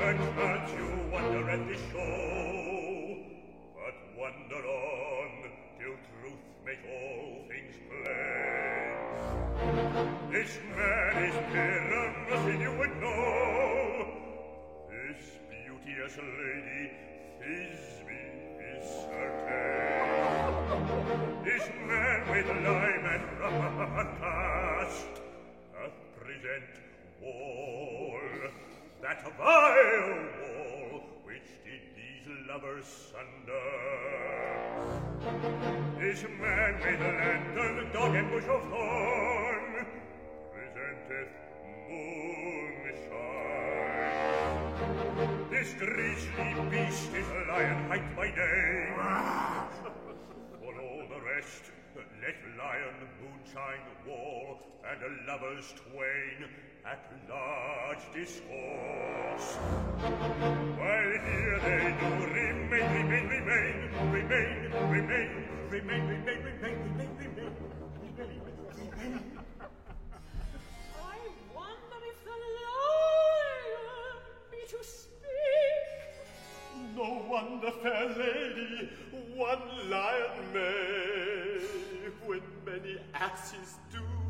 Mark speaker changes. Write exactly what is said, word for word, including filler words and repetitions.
Speaker 1: can't you wonder at the show? But wonder on, till truth make all things plain. This man is Pyramus, you would know. This beauteous lady, Thisbe, is certain. This man with lime and rum cast hath present wall, that vile wall which did these lovers sunder. This man with lantern, dog, and bush of thorn presenteth moonshine. This grisly beast is lion height by day. For all the rest, let lion, moonshine, wall, and lovers twain at large discourse. While here they do remain, remain, remain, remain, remain, remain, remain, remain, remain, remain, remain.
Speaker 2: I wonder if the lion be to speak.
Speaker 1: No wonder, fair lady, one lion may, when many asses do